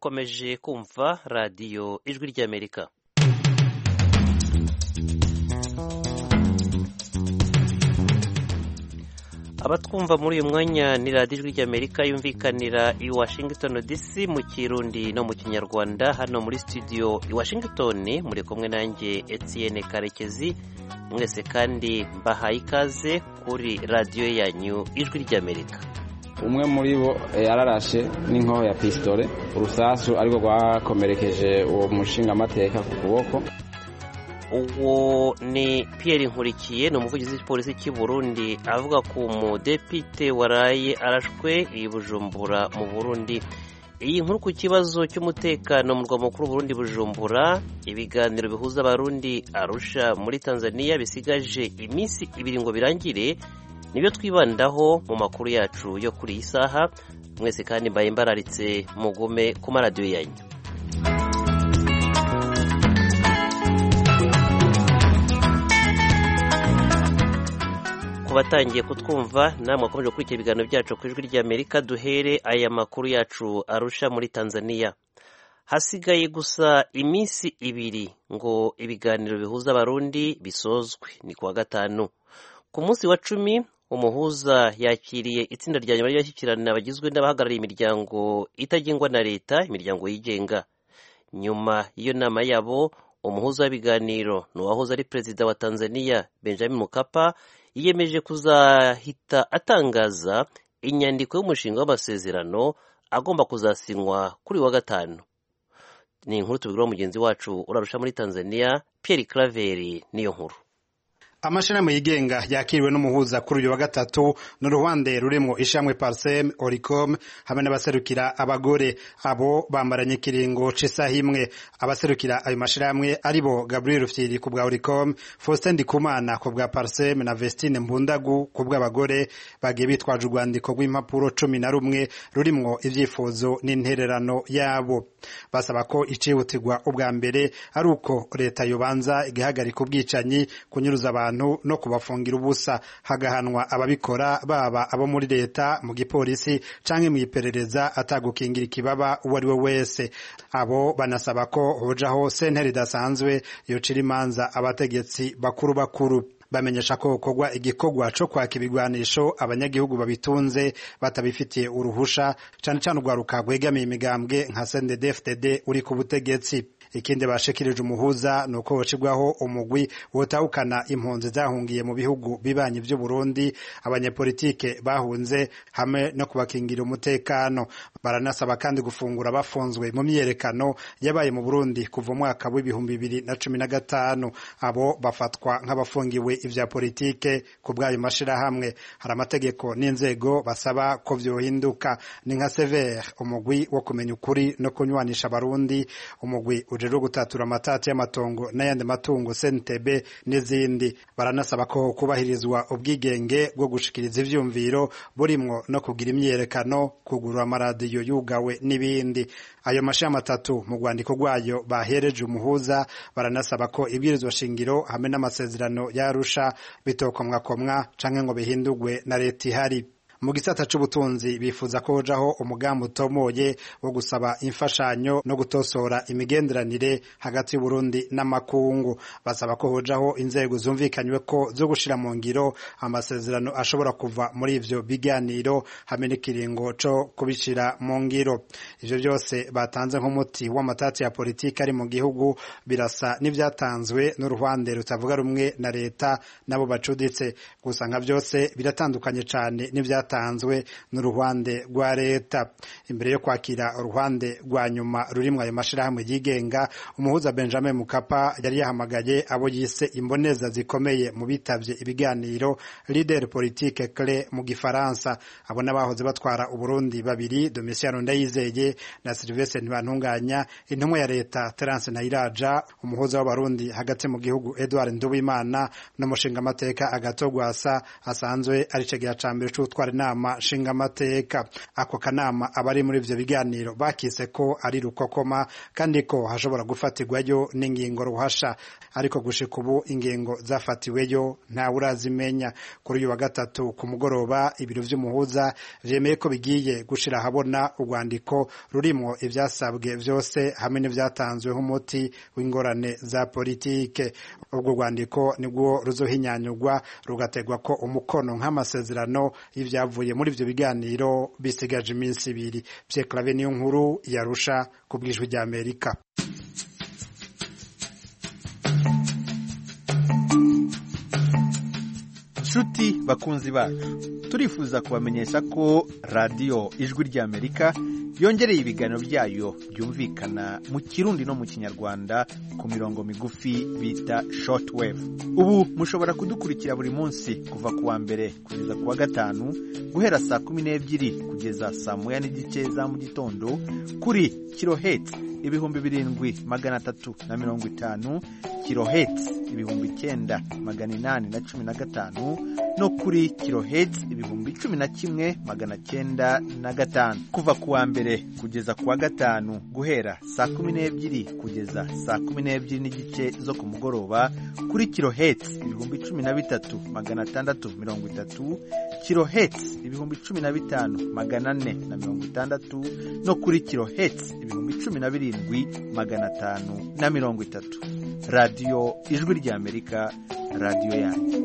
mukomeje kumva radiyo ijwi ry'Amerika. Abatwumva muri uyu mwanya ni radiyo ijwi ry'Amerika yumvikanira i Washington DC mu Kirundi no mu Kinyarwanda. Hano muri studio i Washington muri kumwe nanjye Etienne Karekezi. Mwese kandi mbahaye ikaze kuri radiyo yanyu ijwi ry'Amerika. Umwe muri bo yararashe n'inkoho ya pistole, urusasu ariko rwakomerekeje uwo mushinga amateka ku kuboko. Uwo ni Pierre Nkurikiye, ni umuvugizi w'ipolisi cy'u Burundi, avuga ku mudepite waraye arashwe i Bujumbura mu Burundi. Iyi nkuru ku kibazo cy'umutekano mu murwa mukuru Burundi Bujumbura, ibiganiro bihuza abarundi Arusha muri Tanzania bisigaje iminsi 2 ngo birangire, nibyo twibandaho mu makuru yacu yo kuri iyi saha. Mwese kandi mbaye mbararitse mugume ku maradiyo yanyu. Batangiye kutwumva namwe akomeje gukurikira ibiganiro byacu ku ijwi ry'Amerika. Duhere aya makuru yacu Arusha muri Tanzania. Hasigaye gusa iminsi 2 ngo ibiganiro bihuza abarundi bisozwe, ni kuwa gatanu. Ku munsi wa 10 umuhuza yakiriye itsinda rya nyuma ry'abashyikirana bagizwe n'abahagarariye imiryango itagengwa na leta, imiryango yigenga. Nyuma y'iyo nama yabo, umuhuza w'ibiganiro n'uwahoze ari perezida wa Tanzania Benjamin Mkapa yiyemeje kuzahita atangaza inyandiko y'umushinga w'amasezerano agomba kuzasinywa kuri wa gatanu. Ni inkuru tubigura mugenzi wacu urarusha muri Tanzania, Pierre Claver niyo nkuru. Amashirahamwe yigenga yakiriwe n'umuhuza kuri uyu wa gatatu n'uruhande rurimo ishamwe Parsem, Oricom hamwe n'abaserukira abagore. Abo bambaranye kiringo c'isaha imwe. Abaserukira ayo mashirahamwe aribo Gabriel Rufyiri ku bwa Oricom, Faustin Ndikumana ku bwa Parsem na Vestine Mbundagu ku bw'abagore, bagiye bitwaje urwandiko rw'impapuro 11 rurimwo ivyifuzo n'intererano yabo. Basaba ko icihutirwa ubwa mbere ari uko leta yobanza igihagarika ubwicanyi, kunyuruza abantu no kubafungira ubusa, hagahanwa ababikora, baba abo muri leta, mu gipolisi canke mu iperereza, atagukingira ikibaba uwo ari we wese. Abo banasaba ko hojaho sentare idasanzwe yocira imanza abategetsi bakuru. Bamenyesha ko kogwa igikorwa co kwaka ibigwanisho abanyagihugu babitunze batabifitiye uruhusha, cane cane urwaruka rwegamiye imigambwe nka CNDD-FDD uri ku butegetsi. Ikindi bashikirije umuhuza nuko wacigwaho umugwi wotahukana impunzi zahungiye mu bihugu bibanyi by'u Burundi, abanyepolitike bahunze, hamwe no kubakingira umutekano. Baranasaba kandi gufungura bafunzwe mu myerekano yabaye mu Burundi kuva mwaka w'2015. Abo bafatwa nk'abafungiwe ivya politike ku bw'ayo mashirahamwe. Hari amategeko n'inzego basaba ko vyohinduka, ni nka Sever, umugwi wo kumenya ukuri no kunywanisha abarundi, umugwi ujejwe gutatura amatati y'amatongo n'ayandi matungo CNTB n'izindi. Baranasaba ko kubahirizwa ubwigenge bwo gushikiriza ivyumviro burimwo no kugira imyerekano, kugurura amaradiyo yugawe n'ibindi. Ayo mashami 3 mu rwandiko rwayo bahereje umuhuza baranasaba ko ibwirizwa shingiro hamwe n'amasezerano yarusha bitokomwakomwa canke ngo bihindurwe na leta ihari. Mu gisata c'ubutunzi bifuza ko hojaho umugambi utomoye wo gusaba imfashanyo no gutosora imigenderanire hagati y'u Burundi n'amakungu. Basaba ko hojaho inzego zumvikanywe ko zo gushira mu ngiro amasezerano ashobora kuva muri ivyo biganiro hamwe n'ikiringo co kubishira mu ngiro. Ivyo byose batanze nk'umuti w'amatati ya politiki ari mu gihugu birasa n'ivyatanzwe n'uruhande rutavuga rumwe na leta nabo bacuditse. Gusa nka byose biratandukanye cane n'ivyatanzwe n'uruhande rwa leta. Imbere yo kwakira uruhande rwa nyuma rurimwe ayo mashirahamwe yigenga, umuhuza Benjamin Mkapa yari yahamagaye abo yise imboneza zikomeye mu bitavye ibiganiro, leader politique clé mu gifaransa. Abo nabahoze batwara Uburundi babiri, Domitiano Ndayizeye na Sylvestre Ntibantunganya, intumwa ya leta Terence Ntayiraja, umuhuza w'abarundi hagati mu gihugu Edouard Nduwimana, n'umushinga amateka Agathon Rwasa asanzwe ari cegeya ca mbere c'utwara kanama nshingamateka. Ako kanama abari muri ivyo biganiro bakise ko ari rukokoma kandi ko hashobora gufatirwayo n'ingingo ruhasha, ariko gushika ubu ingingo zafatiweyo ntawe urazimenya. Kuri uyu wa gatatu ku mugoroba ibiro vy'umuhuza vyemeye ko bigiye gushira habona urwandiko rurimwo ivyasabwe vyose hamwe n'ivyatanzwe nk'umuti w'ingorane za politike. Urwo rwandiko nibwo ruzohinyanyurwa rugategwa ko umukono nk'amasezerano y'ivyavuye muri ivyo biganiro bisigaje iminsi ibiri. Pierre Claver niyo nkuru yarusha ku bw'ijwi rya Amerika. Nshuti bakunzi bacu, turifuza kubamenyesha ko radiyo ijwi rya Amerika yongereye ibiganiro byayo byumvikana mu Kirundi no mu Kinyarwanda ku mirongo migufi bita shortwave. Ubu mushobora kudukurikira buri munsi kuva kuwa mbere kugeza kuwa gatanu guhera saa 12 kugeza saa 1:30 za mu gitondo kuri kilohertz 7,350 kilohertz 9,815 no kuri kilohertz 11,905 kuva kuwa mbere kugeza kuwa gatanu guhera saa 12 kugeza saa 12:30 zo ku mugoroba kuri kilohertz 13,630 kilohertz 15,460 no kuri kilohertz 17,530. Radio Ijwi rya Amerika, radio yanyu.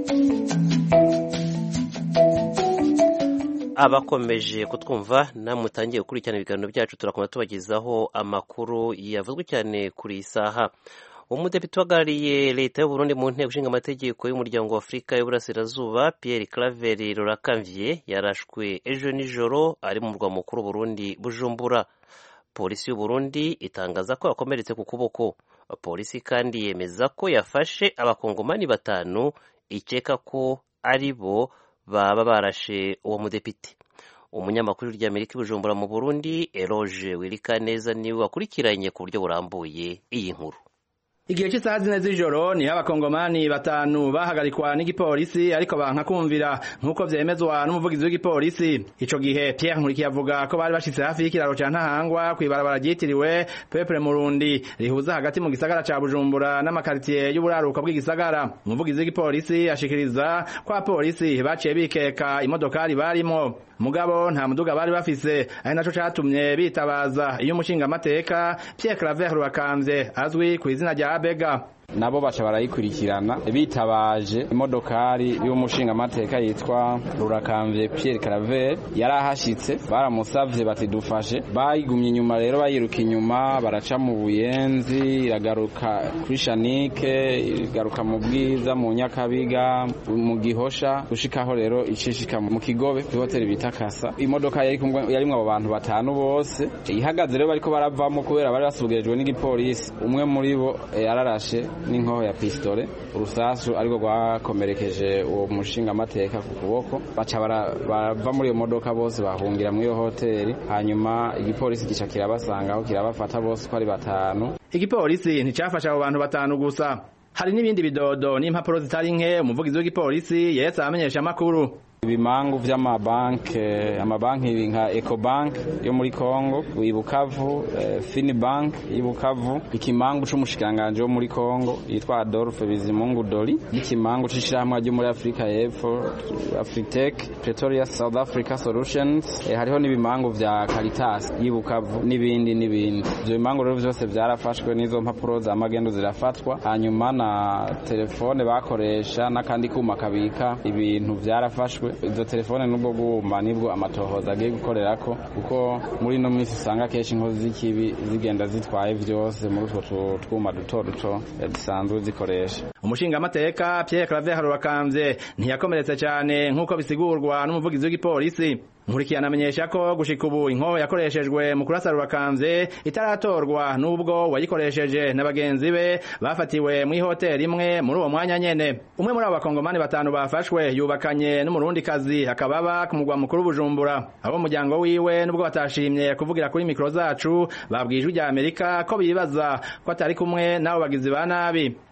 Abakomeje kutwumva namutangiye gukurikirana ibiganiro byacu, turakomeza tubagezaho amakuru yavuzwe cyane kuri isaha. Umudepite uhagarariye leta y'u Burundi mu nteko ishinga amategeko y'umuryango wa Afurika y'Uburasirazuba Pierre Claver Rurakamvye yarashwe ejo nijoro ari mu murwa mukuru Burundi Bujumbura. Polisi y'u Burundi itangaza ko yakomeretse ku kuboko. Polisi kandi yemeza ko yafashe abakongomani 5 ikeka ko ari bo baba barashe uwo mudepite. Umunyamakuru ry'Amerika Bujumbura mu Burundi Eloge Wirikaneza niwe wakurikiranye ku buryo burambuye iyi nkuru. Igihe cy'isaha 4 z'ijoro ni abakongomani 5 bahagarikwa n'igipolisi ariko banka kumvira nkuko vyemezwa n'umuvugizi w'igipolisi. Ico gihe Pierre Nkurikiye avuga ko bari bashitse hafi y'ikiraro ca Ntahangwa kwibarabara ryitiriwe Peuple Murundi rihuza hagati mu gisagara ca Bujumbura n'amakaritiye y'uburaruko bw'igisagara. Umuvugizi w'igipolisi ashikiriza ko apolisi baciye bikeka imodokari barimo. Mugabo nta muduga bari bafise, ari naco catumye bitabaza iyo umushinga amateka Pierre Claver Rurakamvye azwi ku izina rya Abega. Nabo baca barayikurikirana bitabaje imodokari y'umushinga amateka yitwa Rurakamvye Pierre Claver yarahashitse, baramusavye bati dufashe, bayigumye inyuma rero bayiruka inyuma baraca mu Buyenzi iragaruka kuri Shanike igaruka mu Bwiza mu Nyakabiga mu Gihosha gushikaho rero icishika mu Kigobe ku hotel bita Kasa. Imodoka yarimwe abo bantu 5 bose ihagaze rero bariko baravamo kubera bari basubirijwe n'igipolisi. Umwe muri bo yararashe n'inkoho ya pistole, urusasu ariko rwakomerekeje uwo mushinga amateka ku kuboko. Baca barava muri iyo modoka bose bahungira muri iyo hoteli, hanyuma igipolisi gica kirabasangaho kirabafata bose ko ari 5. Igipolisi nticafasha abo bantu 5 gusa, hari n'ibindi bidodo n'impapuro zitari nke. Umuvugizi w'igipolisi yetse amenyesha amakuru ibimangu vy'amabanke, amabanki nka Ecobank yo muri Kongo, Ibukavu, Finibank Ibukavu, ikimangu c'umushikanganje wo muri Kongo yitwa Adolphe Bizimungu Doli, ikimangu c'ishirahamwe ryo muri Afrika y'Epfo Afritech, Pretoria South Africa Solutions, hariho n'ibimangu vya Caritas y'Ibukavu n'ibindi. Ivyo bimangu rero vyose vyarafashwe, n'izo mpapuro za magendo zirafatwa, hanyuma na telefone bakoresha n'akandi kuma kabika ibintu vyarafashwe. Izo telefone n'ubwo guma nibwo amatohoza agiye gukorerako, kuko muri no minsi usanga kenshi inkozi z'ikibi zigenda zitwaye vyose muri utwo twuma duto zisanzwe zikoresha. Umushinga amateka Pierre Claver Rurakamvye ntiyakomeretse cyane nkuko bisigurwa n'umuvugizi w'igipolisi. Nkurikiye anamenyesha ko gushika ubu inkoho yakoreshejwe mu kurasa Rurakamvye itaratorwa, nubwo wayikoresheje n'abagenzi be bafatiwe mu hoteli imwe muri uwo mwanya nyene. Umwe muri abo bakongomani 5 bafashwe yubakanye n'umurundi kazi akababa ku mugwa mukuru Bujumbura. Abo muryango wiwe nubwo batashimye kuvugira kuri mikro zacu babwijwe rya Amerika ko bibaza ko atari kumwe nabo bagizi ba nabi.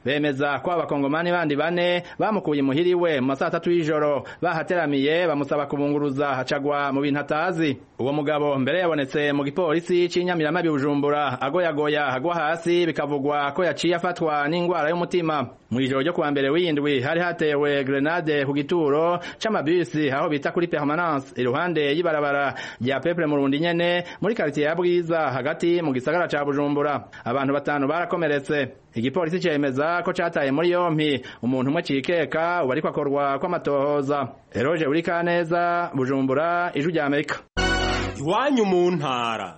bemeza ko abakongomani bandi bane bamukuye muhiriwe mu masaha 3 y'ijoro bahateramiye bamusaba kubunguruza hacagwa mu bintu atazi. Uwo mugabo mbere yabonetse mu gipolisi c'Inyamiramabi Bujumbura agoyagoya agwa hasi bikavugwa ko yaciye afatwa n'ingwara y'umutima. Mu ijoro ryo kuwa mbere w'indwi hari hatewe grenade ku gituro c'amabisi aho bita kuri Permanence iruhande y'ibarabara rya Peuple Murundi nyene muri quartier ya Bwiza hagati mu gisagara ca Bujumbura. Abantu 5 barakomeretse. Igipolisi cemeza ko cataye muri yompi umuntu umwe cikeka ubariko akorwa kw'amatohoza. Eroje Urikaneza, Bujumbura, Ijwi rya Amerika. Iwanyu mu ntara.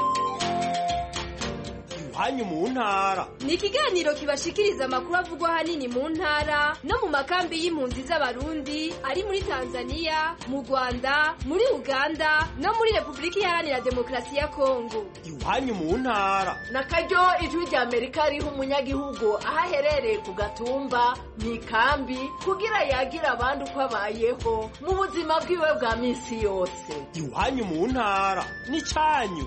Iwanyu mu ntara ni ikiganiro kibashikiriza amakuru avugwa hanini mu ntara no mu makambi y'impunzi z'abarundi ari muri Tanzania, mu Rwanda, muri Uganda no muri Republika Iharanira Demokarasi ya Kongo. Iwanyu mu ntara nakaryo Ijwi rya Amerika riha umunyagihugu ahaherereye ku gatumba mu ikambi kugira yagira abandi uko abayeho mu buzima bwiwe bwa minsi yose. Iwanyu mu ntara ni cyanyu.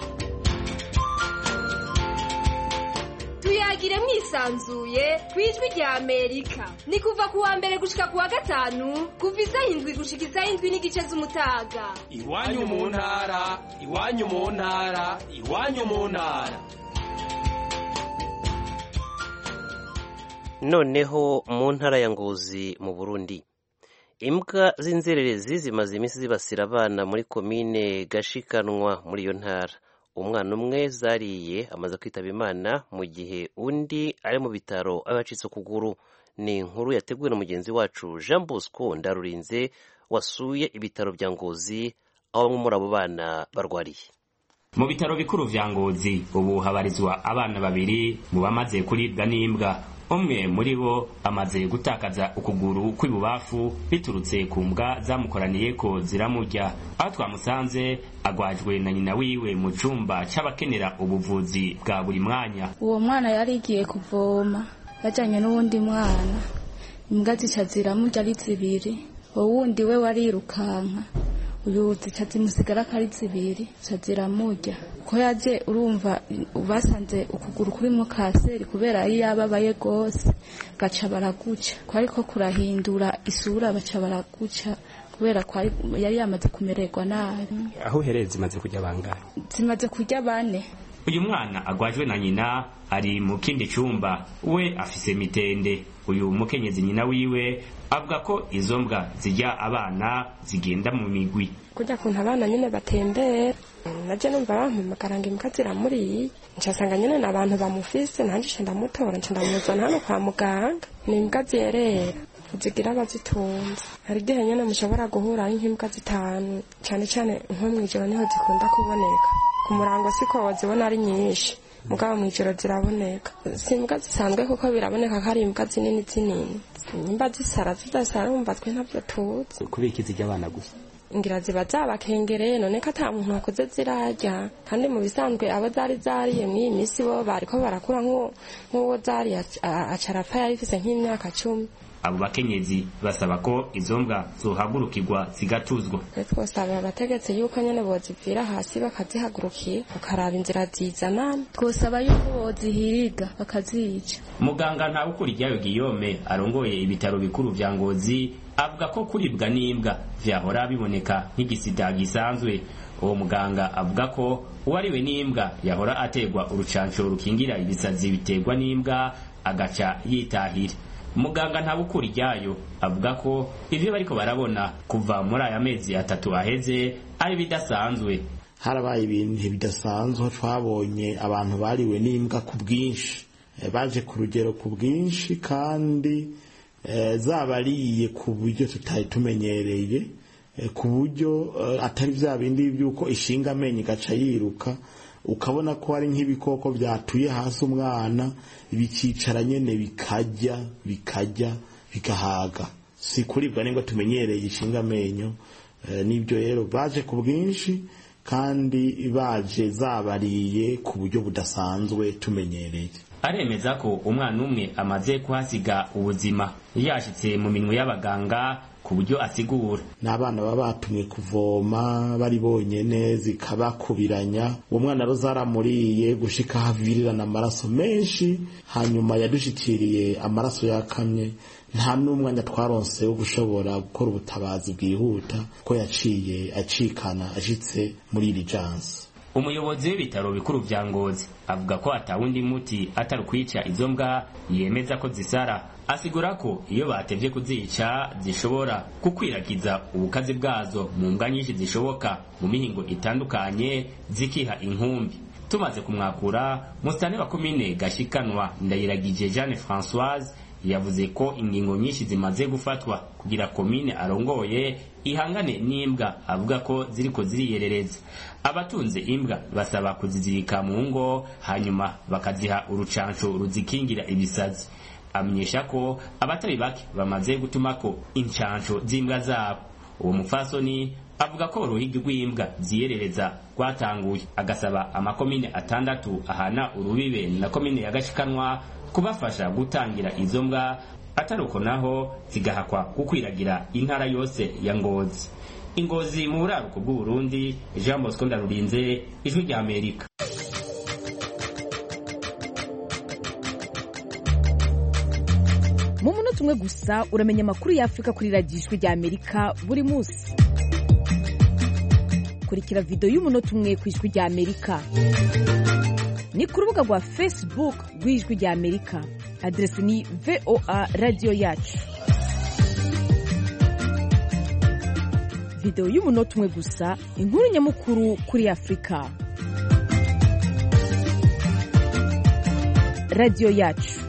Tuyagire mwisanzuye kwijwi rya Amerika. Ni kuva kuwa mbere gushika kuwa gatanu kuva isaha 7 gushika isaha 7 n'igice z'umutaga. Iwanyu mu ntara, iwanyu mu ntara, iwanyu mu ntara. Noneho mu ntara ya Ngozi mu Burundi, imbwa z'inzererezi zimaze iminsi zibasira abana muri komine Gashikanwa muri iyo ntara. Umwana umwe zariye amaze kwitaba Imana mu gihe undi ari mu bitaro abacitse ukuguru. Ni inkuru yateguwe na mugenzi wacu Jean Bosco Ndarurinze wasuye ibitaro bya Ngozi aho bamwe muri abo bana barwariye. Mu bitaro bikuru vya Ngozi ubu habarizwa abana babiri mu bamaze kuribwa n'imbwa. Umwe muri bo amaze gutakaza ukuguru kw'ibubafu biturutse ku mbwa zamukoraniye ko ziramurya. Aho twamusanze agwajwe na nyina wiwe mu cumba c'abakenera ubuvuzi bwa buri mwanya. Uwo mwana yari igiye kuvoma yajanye n'uwundi mwana, imbwa zica ziramurya ari zibiri, uwundi we warirukanka uyu zica zimusigara kari zibiri ziramurya. Ko yaje urumva basanze ukuguru kuri mu kaseri kubera yababaye gose gaca baraguca, ko ariko kurahindura isura baca baraguca kubera ko yari yamaze kumererwa nabi. Aho hereze zimaze kujya bangahe? Zimaze kujya 4. Uyu mwana agwajwe na nyina ari mu kindi cumba, we afise mitende. Uyu mukenyezi nyina wiwe avuga ko izo mbwa zijya abana zigenda mu migwi. Kujya kuntu abana nyine batembera naje numva bampamagaranga imbwa ziramuriye, ncasanga nyine n'abantu bamufise nanje ndamutora ndamuzana hano kwa muganga. Ni imbwa zerera zigira abazitunze, hari igihe nyine mushobora guhura nk'imbwa 5 cyane cyane nko mwijoro niho zikunda kuboneka. Ku murango siko wazibona ari nyinshi, mugabo mwijoro ziraboneka. Simbwa zisanzwe kuko biraboneka ko ari imbwa zinini zinini. Nimba zisara zidasara umva twe ntabyo tuzi. Kubiki zijya abana gusa? Ngira ziba zabakengereye none ko ata muntu wakoze zirarya, kandi mu bisanzwe abo zariye mw'iyi minsi bo bariko barakura nk'uwo zari acarapfa yarifise nk'imyaka 10. Abo bakenyezi basaba ko izo mbwa zohagurukirwa zigatuzwa. Twosaba abategetse yuko nyene bozivira hasi bakazihagurukira bakaraba inzira zizana. Twosaba yuko bozihiriga bakazica. Muganga Ntawukuriryayo Guillaume arongoye ibitaro bikuru vya Ngozi avuga ko kuribwa n'imbwa vyahora biboneka nk'igisida gisanzwe. Uwo muganga avuga ko uwariwe n'imbwa yahora ategwa urucanco rukingira ibisazi biterwa n'imbwa agaca yitahira. Muganga Ntawukuriryayo avuga ko ivyo bariko barabona kuva muri aya mezi 3 aheze ari bidasanzwe. Harabaye ibintu bidasanzwe, twabonye abantu bariwe n'imbwa ku bwinshi, baje ku rugero ku bwinshi kandi zabariye ku buryo tutari tumenyereye, ku buryo atari vya bindi byuko ishinga amenyo gaca yiruka ukabona ko ari nk'ibikoko byatuye hasi umwana bikicara nyene bikajya bigahaga. Si kuribwa ningo tumenyereye ishinga amenyo. Nibyo rero baje ku bwinshi kandi baje zabariye ku buryo budasanzwe tumenyereye. Aremeza ko umwana umwe amaze kuhasiga ubuzima. yashitse mu minwe y'abaganga ku buryo asigura. N'abana baba batumwe kuvoma bari bonyene zikabakubiranya, uwo mwana rero zaramuriye gushika havirirana amaraso menshi, hanyuma yadushikiriye amaraso yakamye, nta n'umwanya twaronse wo gushobora gukora ubutabazi bwihuta ko yaciye acikana ashitse muri iri jansi. Umuyobozi w'ibitaro bikuru vya Ngozi avuga ko atawundi muti atari kwica izo mbwa, yemeza ko zisara. Asigura ko iyo batevye kuzica zishobora kukwiragiza ubukazi bwazo mu mbwa nyinshi zishoboka mu mihingo itandukanye zikiha inkumbi. Tumaze kumwakura, musitani wa komine Gashikanwa Ndayiragije Jeanne Françoise yavuze ko ingingo nyinshi zimaze gufatwa kugira komine arongoye ihangane n'imbwa, avuga ko ziriko ziriyerereza. Abatunze imbwa basaba kuzizirika mu ngo, hanyuma bakaziha urucanco ruzikingira ibisazi. Amenyesha ko abatari bake bamaze gutumako incanco z'imbwa zabo. Uwo mufasoni avuga ko uruhigi rw'imbwa ziyerereza rwatanguye, agasaba amakomine 6 ahana urubibe na komine ya Gashikanwa kubafasha gutangira izo mbwa, ataruko naho zigahakwa gukwiragira intara yose ya Ngozi. Ingozi mu buraruko bw'u Burundi, Jean Bosco Ndarurinze, Ijwi rya Amerika. Mu munota umwe gusa uramenya amakuru ya Afrika kuri radiyo Ijwi rya Amerika buri munsi. Kurikira video y'umunota umwe ku Ijwi rya Amerika. Ni ku rubuga rwa Facebook rw'Ijwi rya Amerika. Adresi ni VOA Radio Yacu. Video y'umunota umwe gusa, inkuru nyamukuru kuri Afrika. Radio Yacu.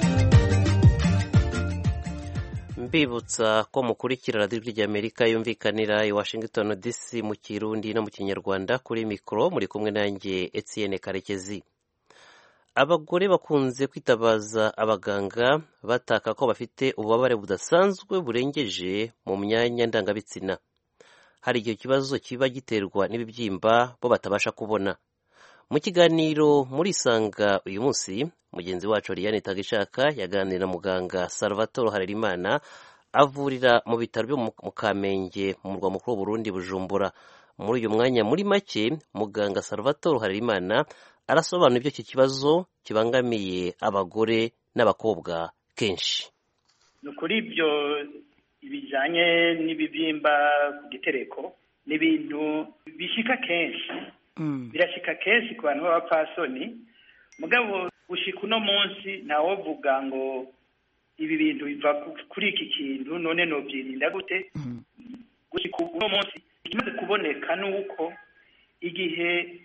Mbibutsa ko mukurikira radiyo rya Amerika yumvikanira i Washington DC mu Kirundi no mu Kinyarwanda. Kuri mikoro muri kumwe nanjye Etienne Karekezi. Abagore bakunze kwitabaza abaganga bataka ko bafite ububabare budasanzwe burengeje mu myanya ndangabitsina. Hari igihe kibazo kiba giterwa n'ibibyimba bo batabasha kubona. Mu kiganiro muri Isanga uyu munsi, mugenzi wacu Liliane Tagishaka yaganira na muganga Salvatore Harerimana avurira mu bitaro byo mu Kamenge mu murwa mukuru w'Uburundi Bujumbura. Muri uyu mwanya muri make, muganga Salvatore Harerimana arasobanura ibyo iki kibazo kibangamiye abagore n'abakobwa kenshi. Nukuri ibyo ibijanye n'ibibyimba ku gitereko n'ibintu bishika kenshi. Birashika kenshi ku bantu b'abapfasoni, mugabo gushika uno munsi ntawovuga ngo ibi bintu biva kuri iki kintu none nobyirinda gute. Gushika uno munsi ikimaze kuboneka nuko igihe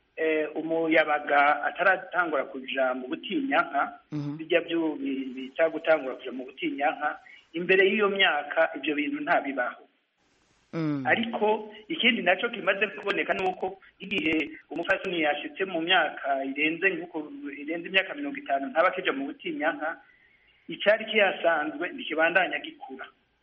umuyabaga ataratangura kuja mu butinyanka, bijya byo bita gutangura kuja mu butinyanka, imbere y'iyo myaka ibyo bintu ntabibaho. Ariko ikindi naco kimaze kuboneka nuko igihe umufasoni yashitse mu myaka irenze imyaka 50 ntaba kija mu butinyanka, icari kiyasanzwe nikibandanya gikura.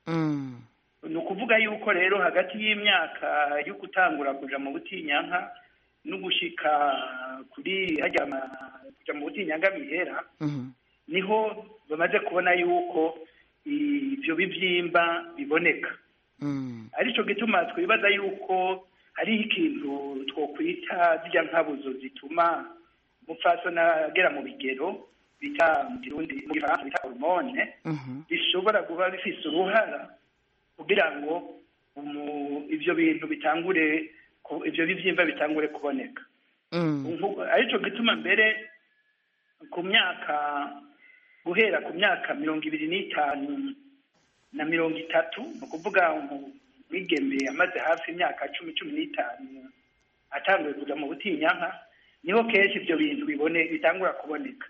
Ni ukuvuga yuko rero hagati y'imyaka yo gutangura kuja mu butinyanka no gushika kuri kuja mu butinyanka bihera, niho bamaze kubona yuko ivyo bivyimba biboneka. Arico gituma twibaza yuko hari ikintu twokwita zijya nkabuzo zituma umupfasoni agera mu bigero bita mu Kirundi mu Gifaransa bita hormone, bishobora kuba bifise uruhara kugira ngo ivyo bintu bitangure, ivyo bivyimba bitangure kuboneka. Arico gituma mbere ku myaka guhera ku myaka 25 na 30, no kuvuga umwigeme amaze hafi imyaka 10-15 atanguye kuja mu butinyanka, niho kenshi ivyo bintu bitangura kuboneka.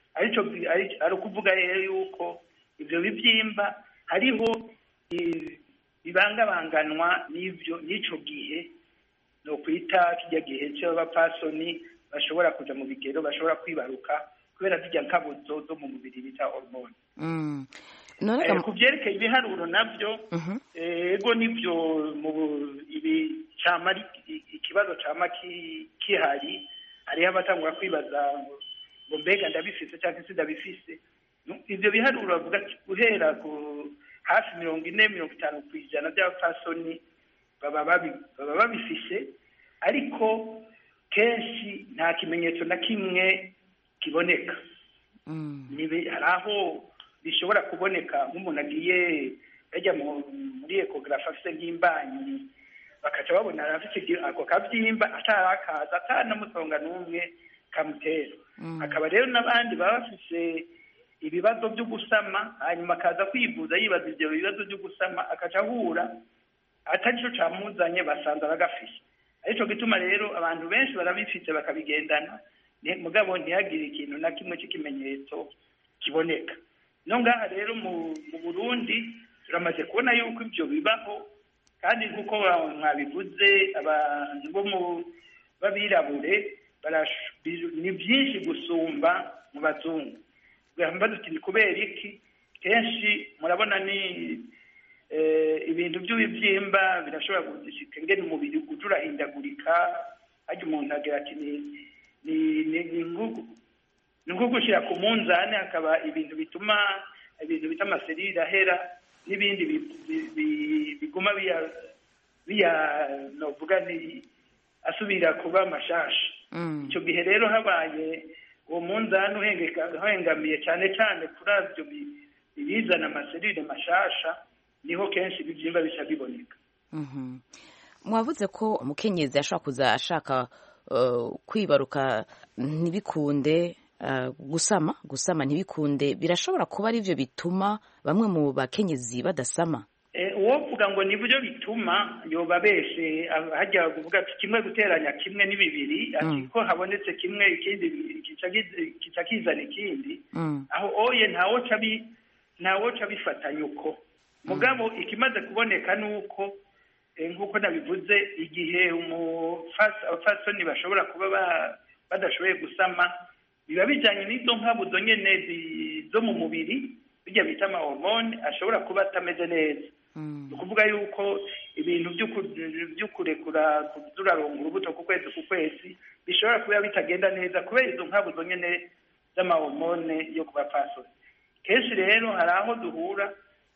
Ari ukuvuga rero yuko ivyo bivyimba hariho bibangabanganwa n'ico gihe no kwita kijya gihe cy'abapfasoni bashobora kuja mu bigero, bashobora kwibaruka kubera zijya nkabuzo zo mu mubiri bita hormone. Ku byerekeye ibiharuro nabyo, ego nibyo ikibazo cama kihari, hariho abatangura kwibaza ngo mbega ndabifise cyangwa se ndabifise. ivyo biharuro bavuga guhera ku hafi 40-50% by'abapfasoni baba babifise, ariko kenshi nta kimenyetso na kimwe kiboneka. Hari aho bishobora kuboneka nk'umuntu agiye ajya muri ekogarafi afise nk'imbanyi bakaca babona afite ako kabyimba atarakaza atanamusonga n'umwe kamutera. Akaba rero n'abandi baba bafise ibibazo byo gusama hanyuma akaza kwivuza yibaza ibyo bibazo byo gusama akaca ahura atarico camuzanye basanze bagafise. Arico gituma rero abantu benshi barabifite bakabigendana mugabo ntihagire ikintu na kimwe cy'ikimenyetso kiboneka. No ngaha rero mu Burundi turamaze kubona yuko ibyo bibaho, kandi nkuko mwabivuze abantu bo babirabure ni byinshi gusumba mu bazungu. Gamba duti ni kubera iki? Kenshi murabona ni ibintu by'ubivyimba birashobora gushika ngene umubiri ujurahindagurika, ajya umuntu agira ati ni ngugu gushira ku munzane, hakaba ibintu bituma ibintu bita amaserire ahera n'ibindi biguma novuga ni asubira kuba amashasha. Icyo gihe rero habaye uwo munzane uhengamiye cyane cyane kuri avyo bizana amaserire mashasha, niho kenshi ibibyimba bisha biboneka. Mwavuze ko umukenyezi ashobora kuza ashaka kwibaruka ntibikunde, gusama ntibikunde, birashobora kuba ari byo bituma bamwe mu bakenyezi badasama? Uwovuga ngo nibyo bituma yoba beshe, hajya kuvuga kimwe guteranya kimwe ni bibiri, ko habonetse kimwe ikindi kica kizana ikindi, aho oye ntawoca bifatanya uko. Mugabo ikimaze kuboneka nuko nkuko nabivuze, igihe abapfasoni bashobora kuba badashoboye gusama, biba bijanye n'izo nkabuzo nyene zo mu mubiri bijya bita amahormone ashobora kuba atameze neza. Ni ukuvuga yuko ibintu byo kurekura turaronga urubuto ku kwezi bishobora kuba bitagenda neza kubera izo nkabuzo nyene z'amahormone yo ku bapfasoni. Kenshi rero hari aho duhura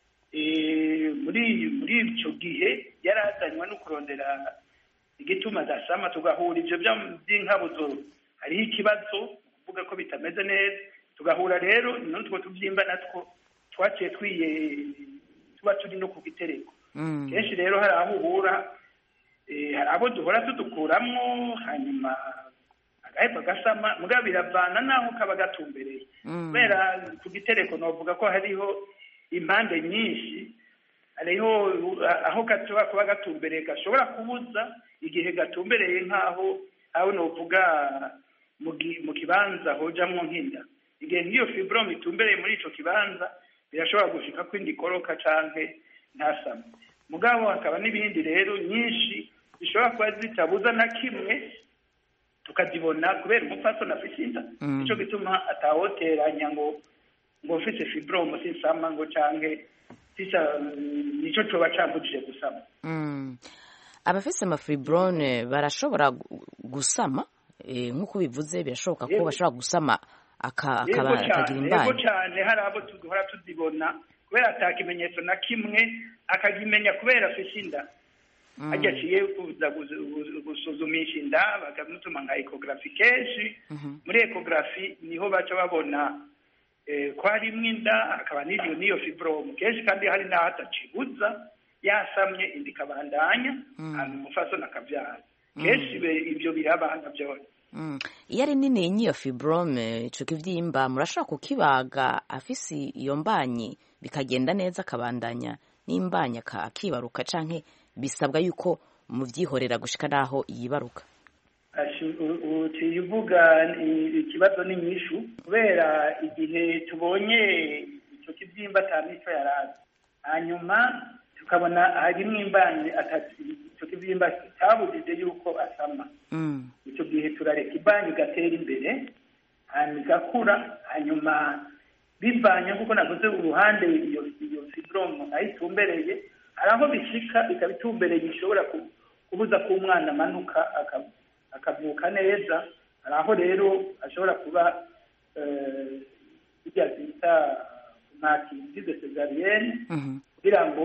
muri icyo gihe yarazanywa no kurondera igituma adasama, tugahura ivyo by'inkabuzo hariho ikibazo kuvuga ko bitameze neza, tugahura rero n'utwo tubyimba natwo twaciye tuba turi no ku gitereko. Kenshi rero hari aho uhura hari abo duhora tudukuramwo hanyuma agaheba gasama, mugabo biravana naho kaba gatumbereye. Kubera ku gitereko novuga ko hariho impande nyinshi, hariho aho gashobora kuba gatumbereye gashobora kubuza igihe gatumbereye nk'aho novuga mu kibanza hojamwo nk'inda. Igihe nk'iyo fibrome itumbereye muri ico kibanza birashobora gushika ko indi koroka canke ntasama. Mugabo hakaba n'ibindi rero nyinshi zishobora kuba zitabuza na kimwe tukazibona kubera umupfasoni afise inda. Ico gituma atawoteranya ngo ufise fibrome sisama ngo canke nico coba cambujije gusama. Abafise amafibrone barashobora gusama nk'uko bivuze, birashoboka ko bashobora gusama akagira imbanyi. Yego cyane, hari abo duhora tuzibona kubera ata kimenyetso na kimwe akagimenya kubera afise inda. Ajya aciye kuza gusuzumisha inda bakamutuma nka ekogarafi. Kenshi muri ekogarafi niho baca babona ko harimwo inda, hakaba n'iyo fibrome. Kenshi kandi hari n'aho atacibuza yasamye inda ikabandanya hanyuma umupfasoni akavyara. Kenshi ibyo birabana byose. Iyo ari nini n'iyo fibrome, ico kivyimba murashobora kukibaga afise iyo mbanyi bikagenda neza akabandanya n'imbanyi akibaruka, canke bisabwa yuko muvyihorera gushika naho yibaruka? Uvuga ikibazo ni nyishu, kubera igihe tubonye ico kivyimba atamico yarazi hanyuma tukabona harimwo imbanyi ico kivyimba kitabujije yuko asama, ico gihe turareka imbanyi igatera imbere hanyuma igakura, hanyuma bivanye kuko navuze uruhande iyo fibrome ayitumbereye, hari aho bishika ikaba itumbereye ishobora kubuza ko umwana amanuka akavuka neza. Hari aho rero ashobora kuba bijya bita makizize cesarienne kugira ngo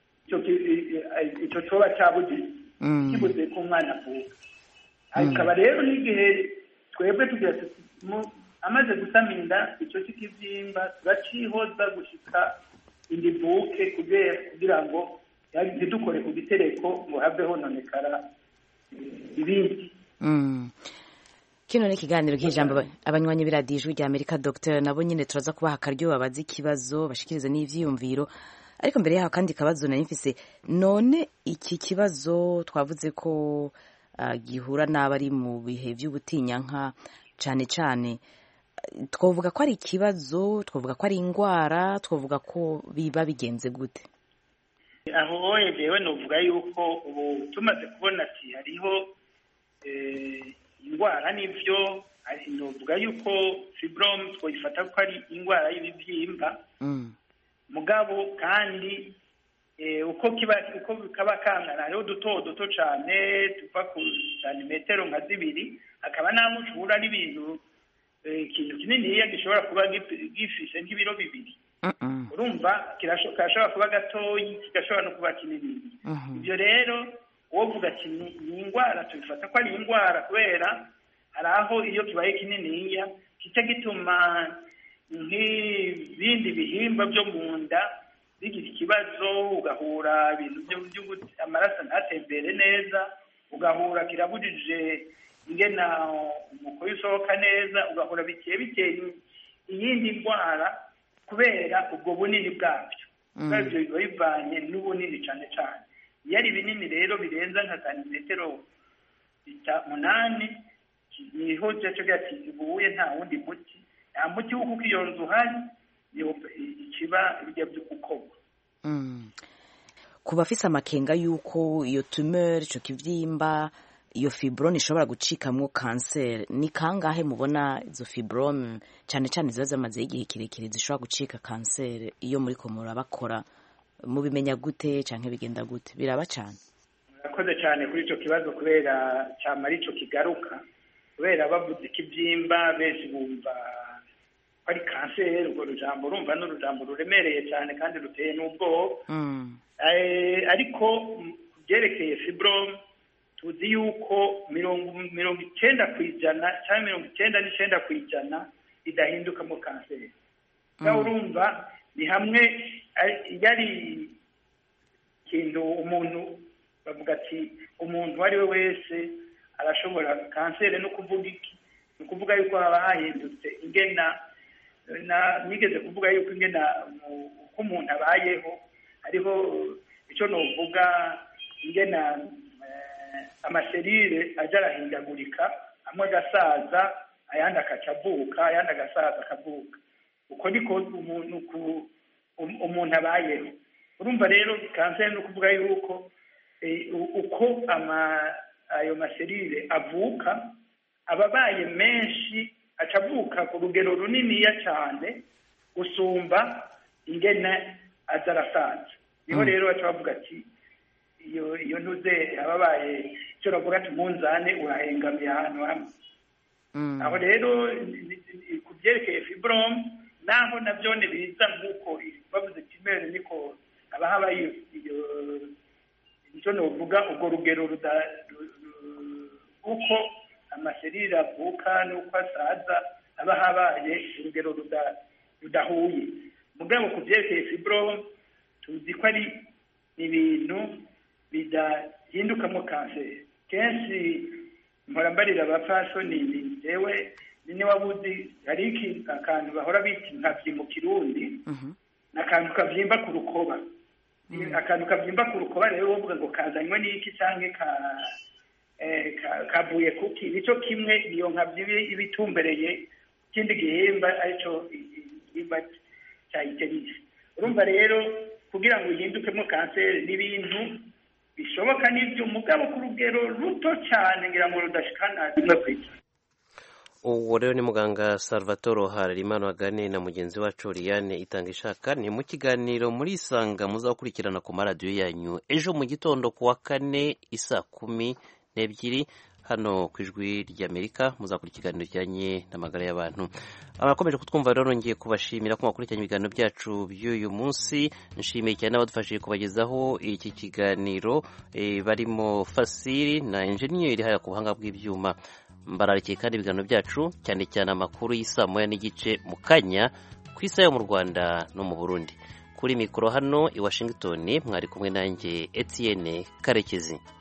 icyo coba cyabuze kibuze ku mwana avuka. Hakaba rero n'igihe twebwe tugira amaze gusama inda icyo cy'ikibyimba turacihoza gushika indivuke kugira ngo ntidukore ku gitereko ngo have hononekara ibindi. Kino ni ikiganiro cy'ijambo abanywanyi b'iradiyo Ijwi ry'Amerika. Dr nabo nyine turaza kubaha akaryo babaza ikibazo bashikirize n'ivyiyumviro, ariko mbere yaho kandi kabazo nari mfise, none iki kibazo twavuze ko gihura n'abari mu bihe by'ubutinyanka cane cane, twavuga ko ari ikibazo, twavuga ko ari ingwara, twavuga ko biba bigenze gute? Aho jewe novuga yuko ubu tumaze kubona ati hariho ingwara n'ivyo, novuga yuko fibrome twoyifata ko ari ingwara y'ibibyimba mugabo kandi uko kaba kangana hariho duto cane tuva ku santimetero nka 2, akaba naho ushobora ari ibintu ikintu kininiya gishobora kuba gifise nk'ibiro 2. Urumva kirashobora kuba gatoyi, kigashobora no kuba kinini. Ibyo rero wovuga ati ni ingwara, tubifata ko ari ingwara kubera hari aho iyo kibaye kininiya kica gituma nk'ibindi bihimba byo mu nda bigira ikibazo, ugahura ibintu amaraso ntatembere neza, ugahura kirabujije ingena umukuru usohoka neza, ugahura biteye iyindi ndwara kubera ubwo bunini bwabyo. Bwabyo biba bivanye n'ubunini cyane cyane. Iyo ari binini rero birenza nka santimetero 8 niho cyacu gati ibuye nta wundi muti, nta muti wo kukiyonza uhari, ikiba bijya byo gukorwa. Kuba afise amakenga yuko iyo tumeur, ico kivyimba, iyo fibrome ishobora gucikamwo kanseri, ni kangahe mubona izo fibrome cyane cyane ziba zamaze igihe kirekire zishobora gucika kanseri iyo muri ko murabakora? Mubimenya gute canke bigenda gute? Biraba cyane. Murakoze cyane kuri ico kibazo kubera cyamara ico kigaruka, kubera bavuze ikibyimba benshi bumva ari kanseri. Urwo rujambo urumva n'urujambo ruremereye cyane kandi ruteye n'ubwoba. Ariko byerekeye fibrome tuzi yuko 90% cyangwa 99% idahinduka mu kanseri. Urumva ni hamwe yari kintu umuntu bavuga ati umuntu ari we wese arashobora kanseri. No kuvuga iki? No kuvuga yuko haba hahindutse ingena, nigeze kuvuga yuko ingena uko umuntu abayeho hariho icyo novuga ingena amaserire aja arahindagurika, amwe agasaza ayandi akacavuka, ayandi agasaza akavuka. Uko niko umuntu abayeho. Urumva rero kanseri no kuvuga yuko uko ayo maserire avuka ababaye menshi acavuka ku rugero runiniya cyane gusumba ingene aza arasaza. Niho rero baca bavuga ati iyo ntuze ababaye icyo bavuga ati umunzane urahengamiye ahantu hamwe. Aho rero ku byerekeye fibrome naho nabyo biza nk'uko bavuze kimere, niko haba habaye icyo novuga ubwo rugero uko amaserire avuka n'uko asaza haba habaye urugero rudahuye. Mugabo ku byerekeye fibrome tuzi ko ari ibintu bidahindukamo kanseri. Kenshi mpora mbarira abafashoni jewe ni wabuzi hari akantu bahora bita inkavyi mu Kirundi, n'akantu kavyimba ku rukoba. Akantu kavyimba ku rukoba rero wovuga ngo kazanywe n'iki canke kavuye kuki? Nico kimwe iyo nkavyi ibitumbereye ikindi gihimba arico igihimba cya iterisi. Urumva rero kugira ngo ihindukemo kanseri n'ibintu bishoboka n'ibyo mugabo ku rugero ruto cyane ngira ngo rudashikana rimwe kwita. Uwo rero ni muganga Salvatore Harerimana wagane na mugenzi wacu Liane Itangishaka. Ni mu kiganiro muri Isanga muzakurikirana ku maradiyo yanyu ejo mu gitondo ku wa 4 isa 12 hano ku ijwi ry'Amerika muzakora ikiganiro kijyanye n'amagara y'abantu. Abakomeje kutwumva rero ngiye kubashimira ko mwakurikiranye ibiganiro byacu by'uyu munsi. Nshimiye cyane abadufashije kubagezaho iki kiganiro barimo Fasiri na enjeniyeri haya ku buhanga bw'ibyuma. Mbararikiye kandi ibiganiro byacu cyane cyane amakuru y'isa moya n'igice mu kanya ku isa yo mu Rwanda no mu Burundi. Kuri mikoro hano i Washington mwari kumwe nanjye Etienne Karekezi.